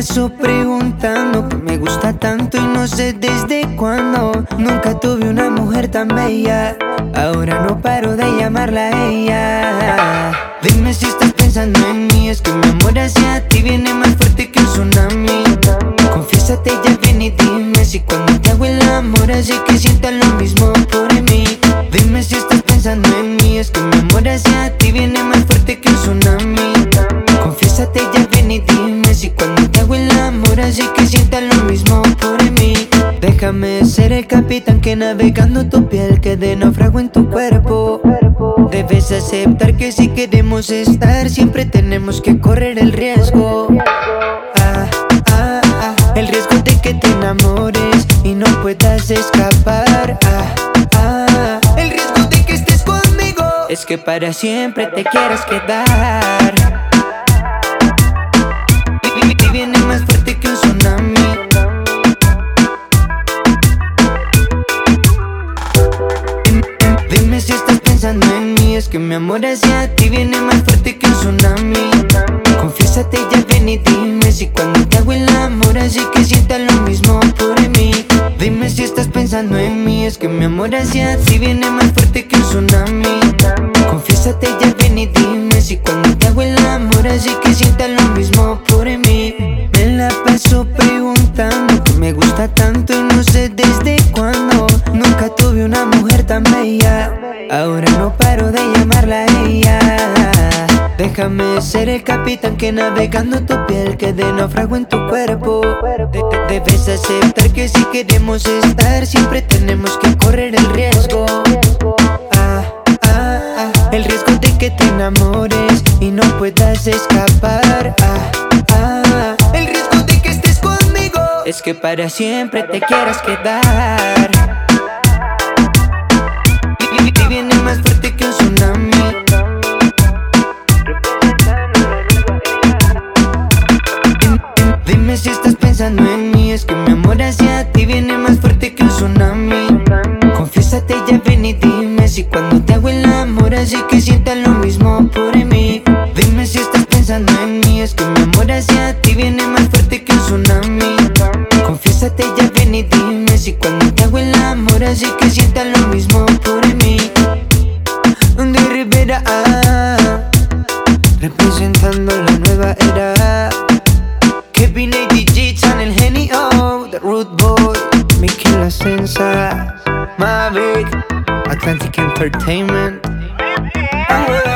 paso preguntando que me gusta tanto y no sé desde cuándo. Nunca tuve una mujer tan bella, ahora no paro de llamarla a ella. Dime si estás pensando en mí, es que mi amor hacia ti viene más fuerte que un tsunami. Confiésate ya bien y dime si cuando te hago el amor así que sientas lo mismo por mí. Dime si estás pensando en mí, es que mi amor hacia ti viene más fuerte que un tsunami. Confiésate ya bien y dime si cuando te hago el amor así que sientas lo mismo por mí. Déjame ser el capitán que navegando tu piel quede náufrago en tu cuerpo. Debes aceptar que si queremos estar siempre tenemos que correr el riesgo. El riesgo de que te enamores y no puedas escapar. El riesgo de que estés conmigo es que para siempre te quieras quedar. Y viene más fuerte que un tsunami. Dime si estás pensando en mí, es que mi amor hacia ti viene más fuerte que un tsunami. Confiésate ya bien y dime si cuando te hago el amor así que sientas lo mismo por mí. Dime si estás pensando en mí, es que mi amor hacia ti viene más fuerte que un tsunami. Confiésate ya bien y dime si cuando te hago el amor así que sientas lo mismo por mí. Me la paso preguntando que me gusta tanto y no sé desde cuándo. Nunca tuve una mujer tan bella, ahora no paro de llamarla a ella. Déjame ser el capitán que navegando tu piel quede náufrago en tu cuerpo. Debes aceptar que si queremos estar siempre tenemos que correr el riesgo. El riesgo de que te enamores y no puedas escapar. El riesgo de que estés conmigo es que para siempre te quieras quedar. Y viene más fuerte que un tsunami. Dime si estás pensando en mí, es que mi amor hacia ti viene más fuerte que un tsunami. Confiésate ya bien y dime si cuando te hago el amor así que sientas lo mismo por mí. Dime si estás pensando en mí, es que mi amor hacia ti viene más fuerte que un tsunami. Confiésate ya bien y dime si cuando te hago el amor así que sientas lo mismo por mí. De Rivera, representando la nueva era. Kevin ADG, Channel Genio, The Root Boy, Mickey La Sensa, Mavic, Atlantic Entertainment.